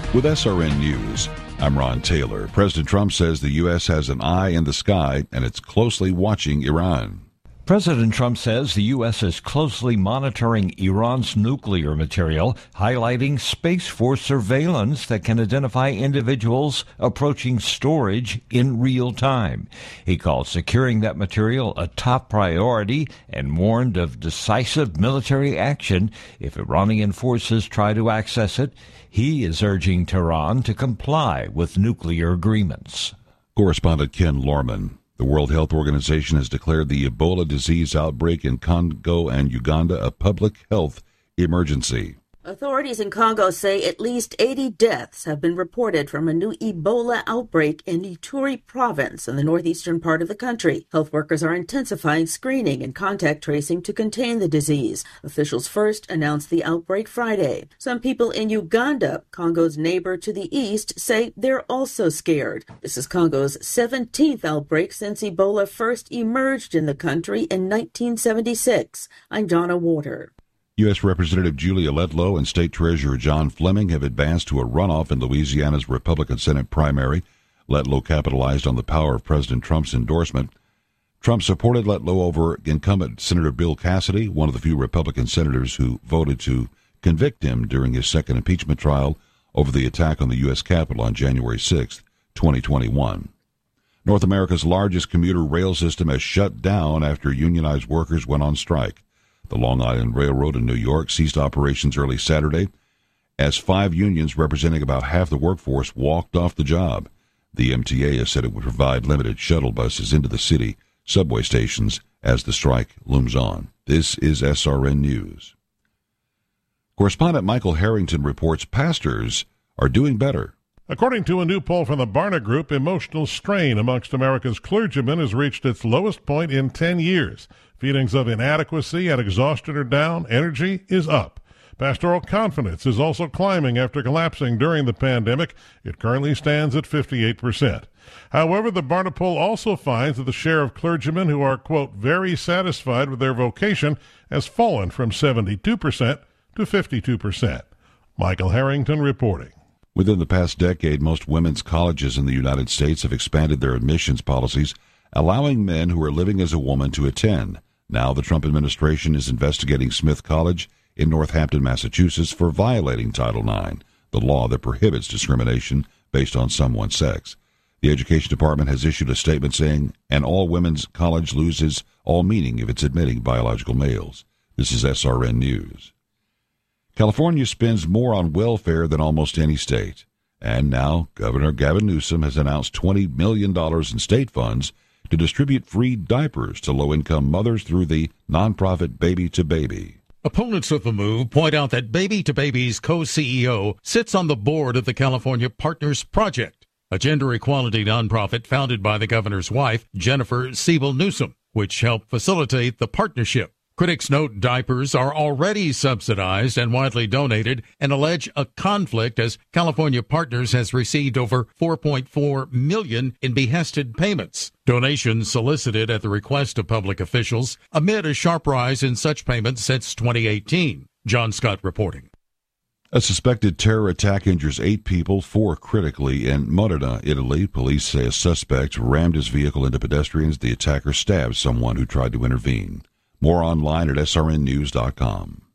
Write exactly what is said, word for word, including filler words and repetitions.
With S R N News, I'm Ron Taylor. President Trump says the U S has an eye in the sky and it's closely watching Iran. President Trump says the U S is closely monitoring Iran's nuclear material, highlighting Space Force surveillance that can identify individuals approaching storage in real time. He called securing that material a top priority and warned of decisive military action if Iranian forces try to access it. He is urging Tehran to comply with nuclear agreements. Correspondent Ken Lorman. The World Health Organization has declared the Ebola disease outbreak in Congo and Uganda a public health emergency. Authorities in Congo say at least eighty deaths have been reported from a new Ebola outbreak in Ituri province in the northeastern part of the country. Health workers are intensifying screening and contact tracing to contain the disease. Officials first announced the outbreak Friday. Some people in Uganda, Congo's neighbor to the east, say they're also scared. This is Congo's seventeenth outbreak since Ebola first emerged in the country in nineteen seventy-six. I'm Donna Water. U S. Representative Julia Letlow and State Treasurer John Fleming have advanced to a runoff in Louisiana's Republican Senate primary. Letlow capitalized on the power of President Trump's endorsement. Trump supported Letlow over incumbent Senator Bill Cassidy, one of the few Republican senators who voted to convict him during his second impeachment trial over the attack on the U S. Capitol on January sixth, twenty twenty-one. North America's largest commuter rail system has shut down after unionized workers went on strike. The Long Island Railroad in New York ceased operations early Saturday as five unions representing about half the workforce walked off the job. The M T A has said it would provide limited shuttle buses into the city subway stations as the strike looms on. This is S R N News. Correspondent Michael Harrington reports pastors are doing better. According to a new poll from the Barna Group, emotional strain amongst America's clergymen has reached its lowest point in ten years. Feelings of inadequacy and exhaustion are down. Energy is up. Pastoral confidence is also climbing after collapsing during the pandemic. It currently stands at fifty-eight percent. However, the Barna poll also finds that the share of clergymen who are, quote, very satisfied with their vocation has fallen from seventy-two percent to fifty-two percent. Michael Harrington reporting. Within the past decade, most women's colleges in the United States have expanded their admissions policies, allowing men who are living as a woman to attend. Now the Trump administration is investigating Smith College in Northampton, Massachusetts, for violating Title nine, the law that prohibits discrimination based on someone's sex. The Education Department has issued a statement saying an all-women's college loses all meaning if it's admitting biological males. This is S R N News. California spends more on welfare than almost any state. And now Governor Gavin Newsom has announced twenty million dollars in state funds to distribute free diapers to low-income mothers through the nonprofit Baby to Baby. Opponents of the move point out that Baby to Baby's co-C E O sits on the board of the California Partners Project, a gender equality nonprofit founded by the governor's wife, Jennifer Siebel Newsom, which helped facilitate the partnership. Critics note diapers are already subsidized and widely donated and allege a conflict as California Partners has received over four point four million dollars in behested payments. Donations solicited at the request of public officials amid a sharp rise in such payments since twenty eighteen. John Scott reporting. A suspected terror attack injures eight people, four critically, in Modena, Italy. Police say a suspect rammed his vehicle into pedestrians. The attacker stabbed someone who tried to intervene. More online at S R N news dot com.